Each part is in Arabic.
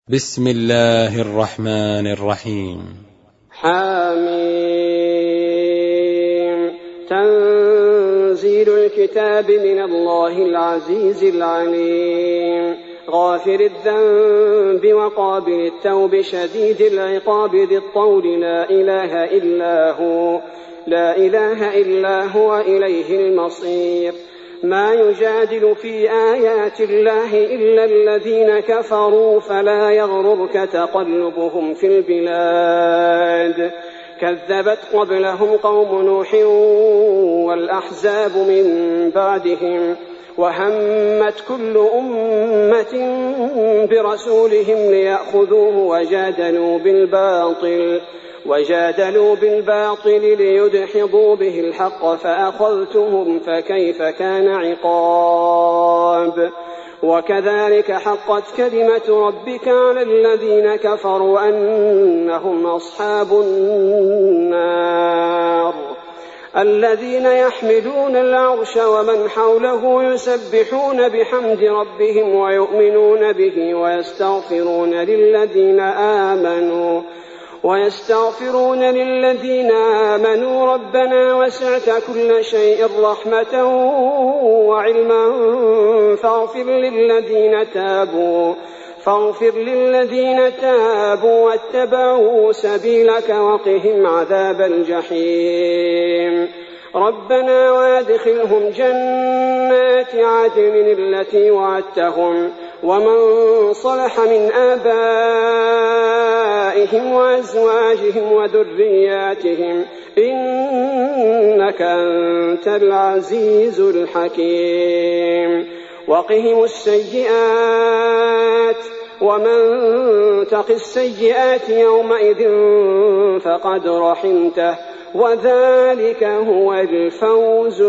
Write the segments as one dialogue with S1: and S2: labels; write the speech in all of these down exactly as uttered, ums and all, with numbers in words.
S1: بسم الله الرحمن الرحيم.
S2: حميم. تنزيل الكتاب من الله العزيز العليم، غافر الذنب وقابل التوب شديد العقاب ذي الطول لا إله إلا هو لا إله إلا هو إليه المصير. ما يجادل في آيات الله إلا الذين كفروا فلا يغررك تقلبهم في البلاد. كذبت قبلهم قوم نوح والأحزاب من بعدهم، وهمت كل أمة برسولهم ليأخذوه وجادلوا بالباطل وجادلوا بالباطل ليدحضوا به الحق فأخذتهم فكيف كان عقاب. وكذلك حقت كلمة ربك على الذين كفروا أنهم أصحاب النار. الذين يحملون العرش ومن حوله يسبحون بحمد ربهم ويؤمنون به ويستغفرون للذين آمنوا ويستغفرون للذين آمنوا ربنا وسعت كل شيء رحمة وعلما فاغفر للذين تابوا فاغفر للذين تابوا واتبعوا سبيلك وقهم عذاب الجحيم. ربنا وادخلهم جنات عدن التي وعدتهم ومن صلح من آبائهم وأزواجهم وذرياتهم إنك أنت العزيز الحكيم. وقهم السيئات ومن تق السيئات يومئذ فقد رحمته وذلك هو الفوز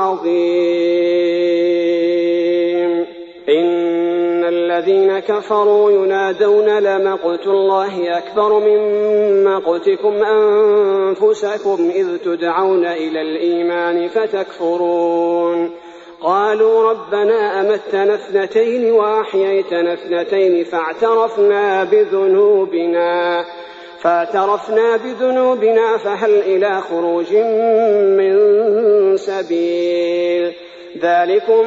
S2: العظيم. إن الذين كفروا ينادون لمقت الله أكبر من مقتكم أنفسكم إذ تدعون إلى الإيمان فتكفرون. قالوا ربنا أمتنا اثنتين وأحييتنا اثنتين فاعترفنا بذنوبنا فاعترفنا بذنوبنا فهل إلى خروج من سبيل. ذلكم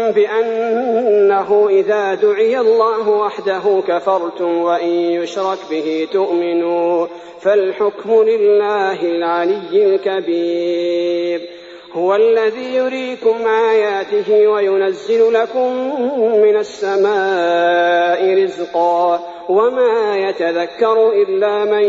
S2: بأنه إذا دعي الله وحده كفرتم وإن يشرك به تؤمنوا فالحكم لله العلي الكبير. هو الذي يريكم آياته وينزل لكم من السماء رزقا وما يتذكر إلا من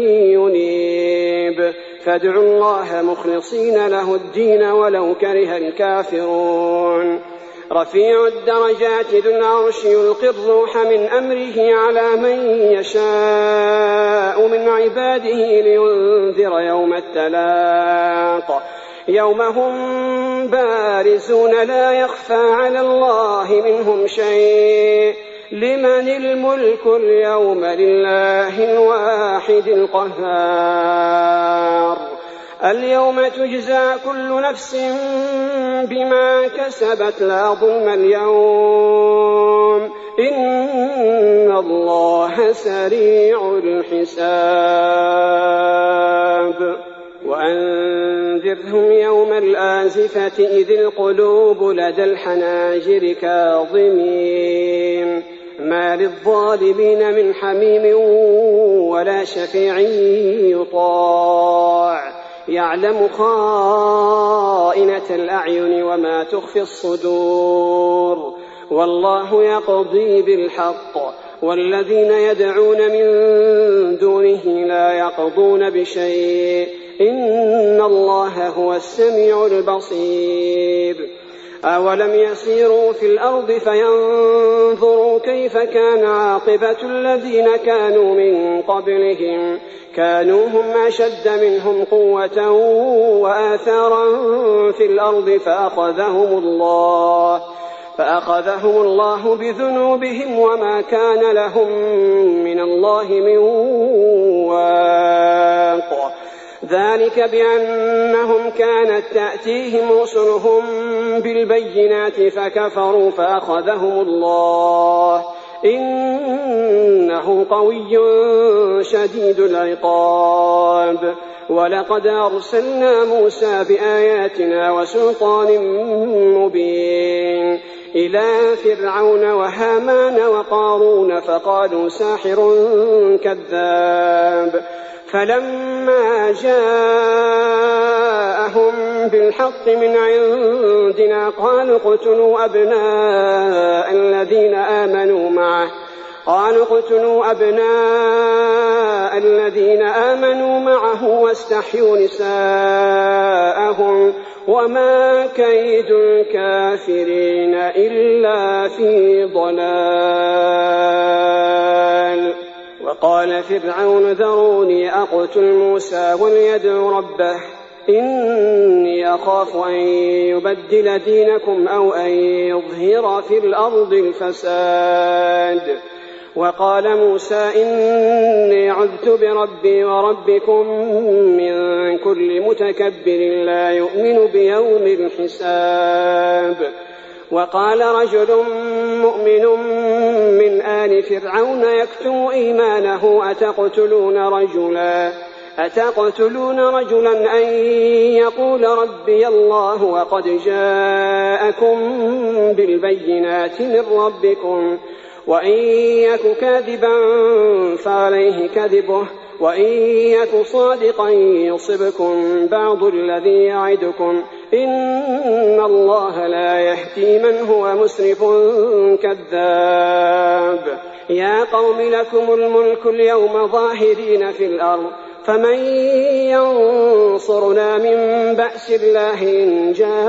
S2: ينيب فادعوا الله مخلصين له الدين ولو كره الكافرون. رفيع الدرجات ذو العرش يلقي الروح من أمره على من يشاء من عباده لينذر يوم التلاق يوم هم بارزون لا يخفى على الله منهم شيء. لمن الملك اليوم لله الواحد القهار. اليوم تجزى كل نفس بما كسبت لا ظلم اليوم إن الله سريع الحساب. وأنذرهم يوم الآزفة إذ القلوب لدى الحناجر كاظمين ما للظالمين من حميم ولا شفيع يطاع يعلم خائنة الأعين وما تخفي الصدور والله يقضي بالحق والذين يدعون من دونه لا يقضون بشيء إن الله هو السميع البصير. أولم يسيروا في الأرض فينظروا كيف كان عاقبة الذين كانوا من قبلهم كانوا هم أشد منهم قوة وآثارا في الأرض فأخذهم الله فأخذهم الله بذنوبهم وما كان لهم من الله من واق. ذلك بأنهم كانت تأتيهم رسلهم بالبينات فكفروا فأخذهم الله إنه قوي شديد العقاب. ولقد أرسلنا موسى بآياتنا وسلطان مبين إلى فرعون وهامان وقارون فقالوا ساحر كذاب. فلما جاءهم بالحق من عندنا قالوا اقتلوا أبناء الذين آمنوا معه قالوا اقتلوا أبناء الذين آمنوا معه واستحيوا نساءهم وما كيد الكافرين إلا في ضلال. وقال فرعون ذروني أقتل موسى وليدع ربه إني أخاف أن يبدل دينكم أو أن يظهر في الأرض الفساد. وقال موسى إني عذت بربي وربكم من كل متكبر لا يؤمن بيوم الحساب. وقال رجل مؤمن من آل فرعون يكتم إيمانه أتقتلون رجلا أتقتلون رجلا أن يقول ربي الله وقد جاءكم بالبينات من ربكم وإن يك كاذبا فعليه كذبه وإن يك صادقا يصبكم بعض الذي يعدكم إن الله لا يهدي من هو مسرف كذاب. يا قوم لكم الملك اليوم ظاهرين في الأرض فمن ينصرنا من بأس الله إن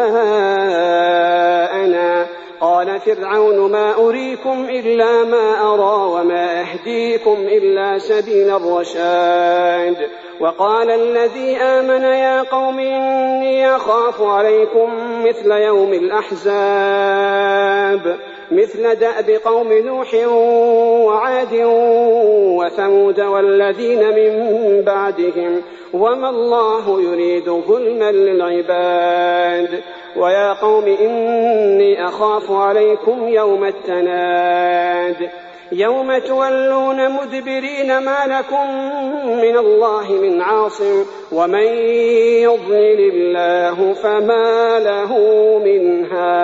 S2: جاءنا. قال فرعون ما أريكم إلا ما أرى وما أهديكم إلا سبيل الرشاد. وقال الذي آمن يا قوم إني أخاف عليكم مثل يوم الأحزاب مثل دأب قوم نوح وعاد وثمود والذين من بعدهم وما الله يريد ظلما للعباد. ويا قوم إني أخاف عليكم يوم التناد يوم تولون مدبرين ما لكم من الله من عاصم ومن يضلل الله فما له من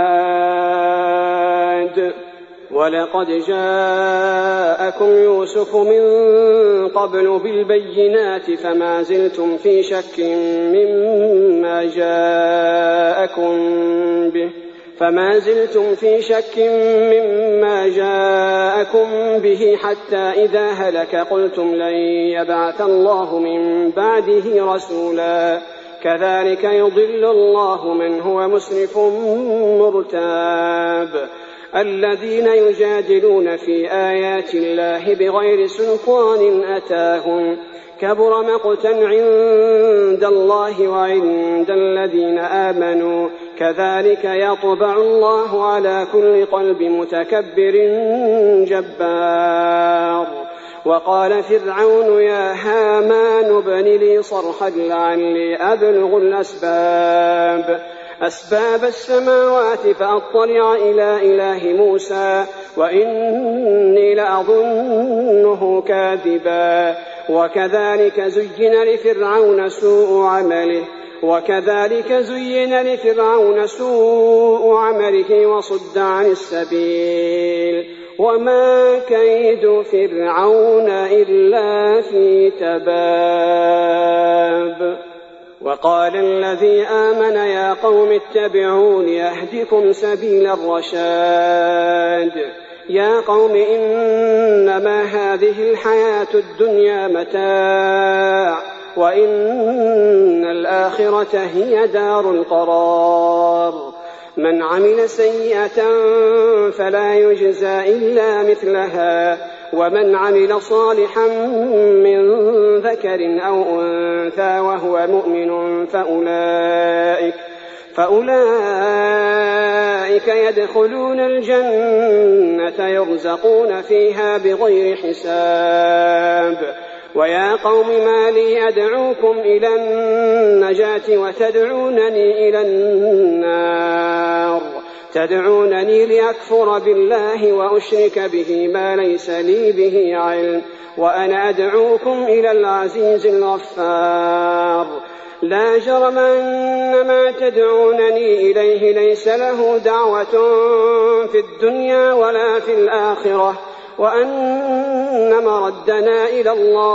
S2: هاد. ولقد جاءكم يوسف من قبل بالبينات فما زلتم في شك مما جاءكم به فما زلتم في شك مما جاءكم به حتى إذا هلك قلتم لن يبعث الله من بعده رسولا كذلك يضل الله من هو مسرف مرتاب. الذين يجادلون في آيات الله بغير سلطان أتاهم كبر مقتا عند الله وعند الذين آمنوا كذلك يطبع الله على كل قلب متكبر جبار. وقال فرعون يا هامان ابن لي صرحا لعلي أبلغ الأسباب أسباب السماوات فأطلع إلى إله موسى وإني لأظنه كاذبا. وكذلك زين لفرعون سوء عمله وكذلك زين لفرعون سوء عمله وصد عن السبيل وما كيد فرعون إلا في تباب. وقال الذي آمن يا قوم اتبعون يهدكم سبيل الرشاد. يا قوم إنما هذه الحياة الدنيا متاع وإن الآخرة هي دار القرار. من عمل سيئة فلا يجزى إلا مثلها ومن عمل صالحا من ذكر أو أنثى وهو مؤمن فأولئك, فأولئك يدخلون الجنة يرزقون فيها بغير حساب. ويا قوم ما لي أدعوكم إلى النجاة وتدعونني إلى النار تدعونني لأكفر بالله وأشرك به ما ليس لي به علم وأنا أدعوكم إلى العزيز الغفار. لا جرم أن ما تدعونني إليه ليس له دعوة في الدنيا ولا في الآخرة وأن مردنا إلى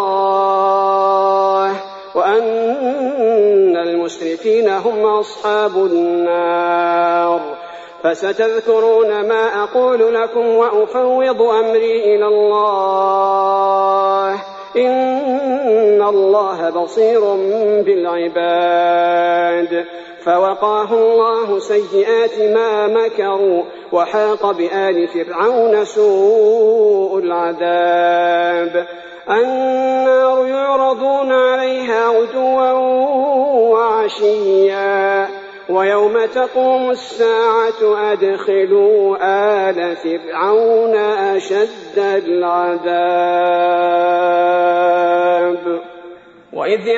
S2: الله وأن المسرفين هم أصحاب النار. فستذكرون ما أقول لكم وأفوض أمري إلى الله إن الله بصير بالعباد. فوقاه الله سيئات ما مكروا وحاق بآل فرعون سوء العذاب. النار يعرضون عليها غدوا وعشيا ويوم تقوم الساعة أدخلوا آل فرعون أشد العذاب. وإذ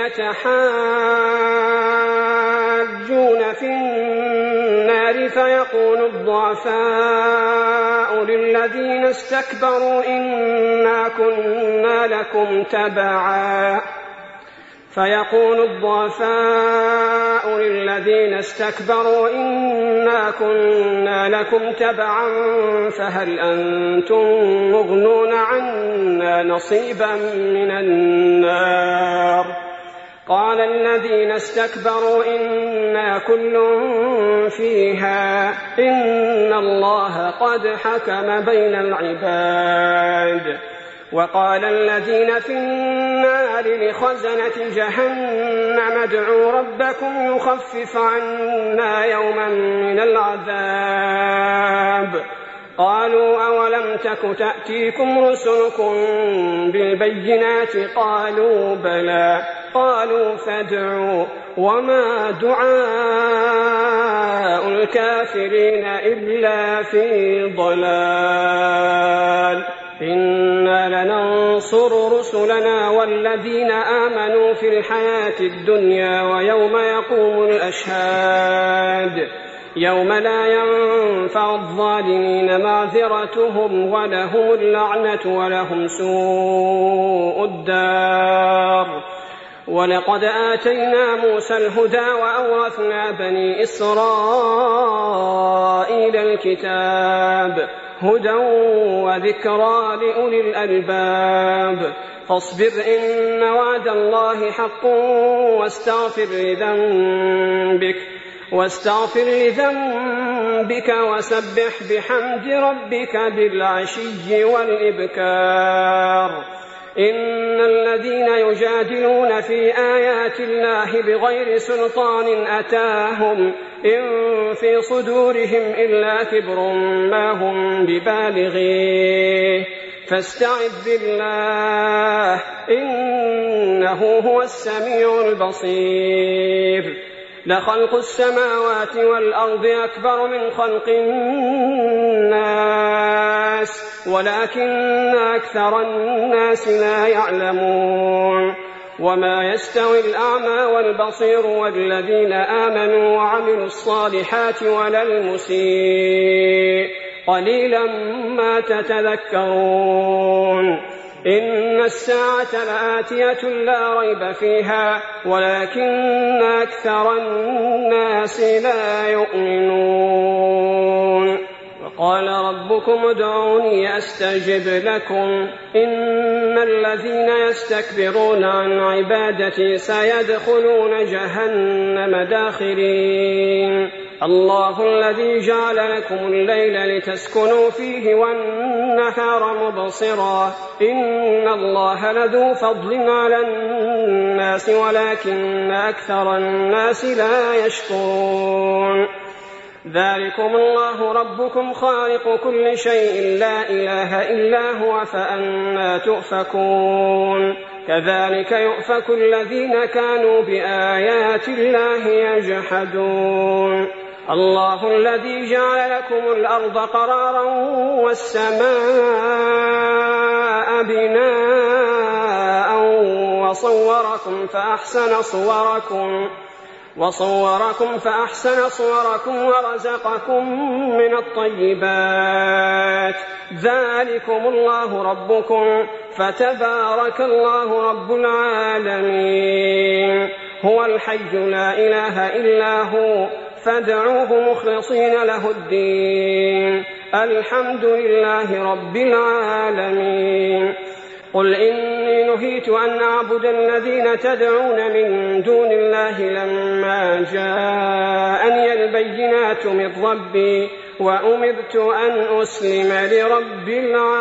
S2: يتحاجون في النار فيقول الضعفاء للذين استكبروا إنا كنا لكم تبعا فيقول الضعفاء للذين استكبروا إنا كنا لكم تبعا فهل أنتم مغنون عنا نصيبا من النار. قال الذين استكبروا إنا كل فيها إن الله قد حكم بين العباد. وقال الذين في النار لخزنة جهنم ادعوا ربكم يخفف عنا يوما من العذاب. قالوا أولم تك تأتيكم رسلكم بالبينات قالوا بلى قالوا فادعوا وما دعاء الكافرين إلا في ضلال. إنا لننصر رسلنا والذين آمنوا في الحياة الدنيا ويوم يقوم الأشهاد يوم لا ينفع الظالمين معذرتهم ولهم اللعنة ولهم سوء الدار. ولقد آتينا موسى الهدى وأورثنا بني إسرائيل الكتاب هدى وذكرى لأولي الألباب. فاصبر إن وعد الله حق واستغفر لذنبك واستغفر لذنبك وسبح بحمد ربك بالعشي والإبكار. إن الذين يجادلون في آيات الله بغير سلطان أتاهم إن في صدورهم إلا كبر ما هم ببالغيه فاستعذ بالله إنه هو السميع البصير. لخلق السماوات والأرض أكبر من خلق الناس ولكن أكثر الناس لا يعلمون. وما يستوي الأعمى والبصير والذين آمنوا وعملوا الصالحات ولا المسيء قليلا ما تتذكرون. إن الساعة لآتية لا ريب فيها ولكن أكثر الناس لا يؤمنون. وقال ربكم ادعوني أستجب لكم إن الذين يستكبرون عن عبادتي سيدخلون جهنم داخرين. الله الذي جعل لكم الليل لتسكنوا فيه والنهار مبصرا إن الله لذو فضل على الناس ولكن أكثر الناس لا يشكرون. ذلكم الله ربكم خالق كل شيء لا إله إلا هو فأنى تؤفكون. كذلك يؤفك الذين كانوا بآيات الله يجحدون. الله الذي جعل لكم الأرض قرارا والسماء بناء وصوركم فأحسن صوركم وصوركم فأحسن صوركم ورزقكم من الطيبات ذلكم الله ربكم فتبارك الله رب العالمين هو الحي لا إله إلا هو فادعوه مخلصين له الدين الحمد لله رب العالمين قل إني نهيت أن أعبد الذين تدعون من دون الله لما جاءني البينات من ربي وأمرت أن أسلم لرب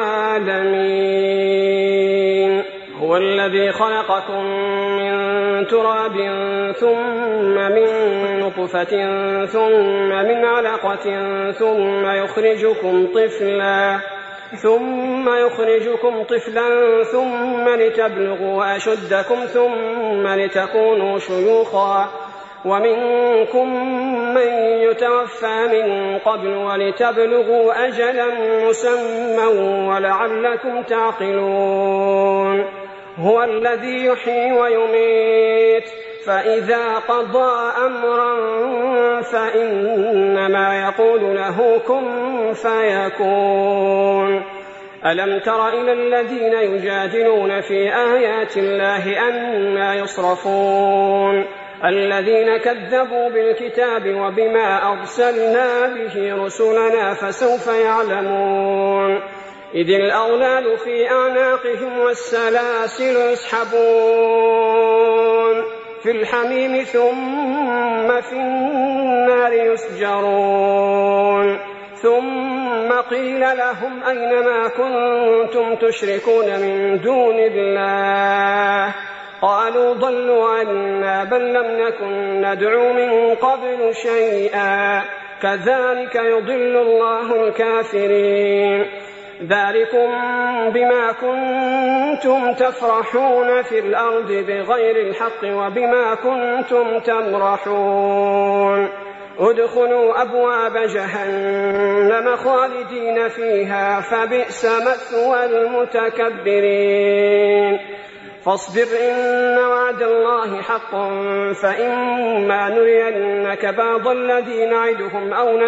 S2: العالمين هو الذي خلقكم من تراب ثم من نطفة ثم من علقة ثم يخرجكم طفلا ثم يخرجكم طفلا ثم لتبلغوا أشدكم ثم لتكونوا شيوخا ومنكم من يتوفى من قبل ولتبلغوا أجلا مسمى ولعلكم تعقلون هو الذي يحيي ويميت فإذا قضى أمرا فإنما يقول له كن فيكون ألم تر إلى الذين يجادلون في آيات الله أنى يصرفون الذين كذبوا بالكتاب وبما أرسلنا به رسلنا فسوف يعلمون إذ الأغلال في أعناقهم والسلاسل يسحبون في الحميم ثم في النار يسجرون ثم قيل لهم أين ما كنتم تشركون من دون الله قالوا ضلوا عنا بل لم نكن ندعو من قبل شيئا كذلك يضل الله الكافرين ذلكم بما كنتم تفرحون في الأرض بغير الحق وبما كنتم تمرحون ادخلوا أبواب جهنم خالدين فيها فبئس مثوى المتكبرين فاصبر إن وعد الله حق فإما نرينك بعض الذي نعدهم أو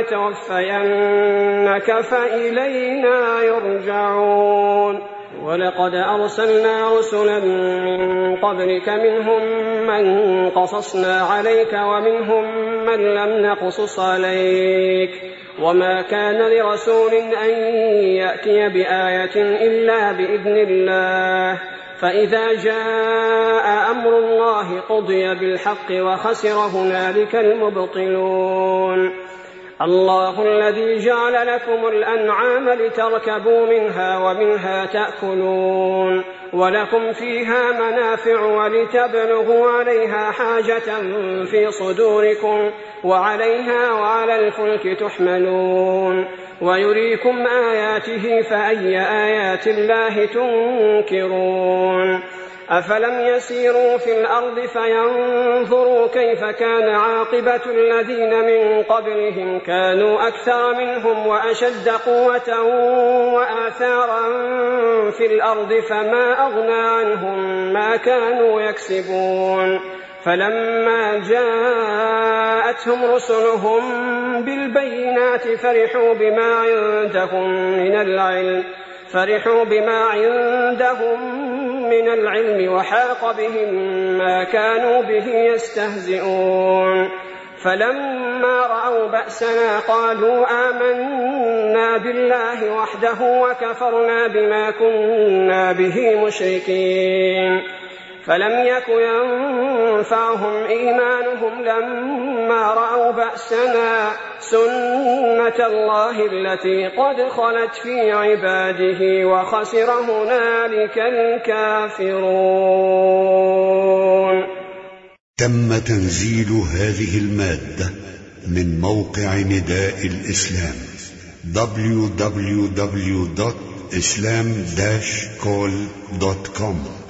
S2: نتوفينك فإلينا يرجعون ولقد أرسلنا رسلا من قبلك منهم من قصصنا عليك ومنهم من لم نقصص عليك وما كان لرسول أن يأتي بآية إلا بإذن الله فإذا جاء أمر الله قضي بالحق وخسر هنالك المبطلون الله الذي جعل لكم الأنعام لتركبوا منها ومنها تأكلون ولكم فيها منافع ولتبلغوا عليها حاجة في صدوركم وعليها وعلى الفلك تحملون ويريكم آياته فأي آيات الله تنكرون أفلم يسيروا في الأرض فينظروا كيف كان عاقبة الذين من قبلهم كانوا أكثر منهم وأشد قوة وآثارا في الأرض فما أغنى عنهم ما كانوا يكسبون فلما جاءتهم رسلهم بالبينات فرحوا بما عندهم من العلم فرحوا بما عندهم من العلم وحاق بهم ما كانوا به يستهزئون فلما رأوا بأسنا قالوا آمنا بالله وحده وكفرنا بما كنا به مشركين فلم يك ينفعهم إيمانهم لما رأوا بأسنا سنة الله التي قد خلت في عباده وخسر هنالك الكافرون.
S3: تم تنزيل هذه المادة من موقع نداء الإسلام دبليو دبليو دبليو دوت إسلام داش كول دوت كوم.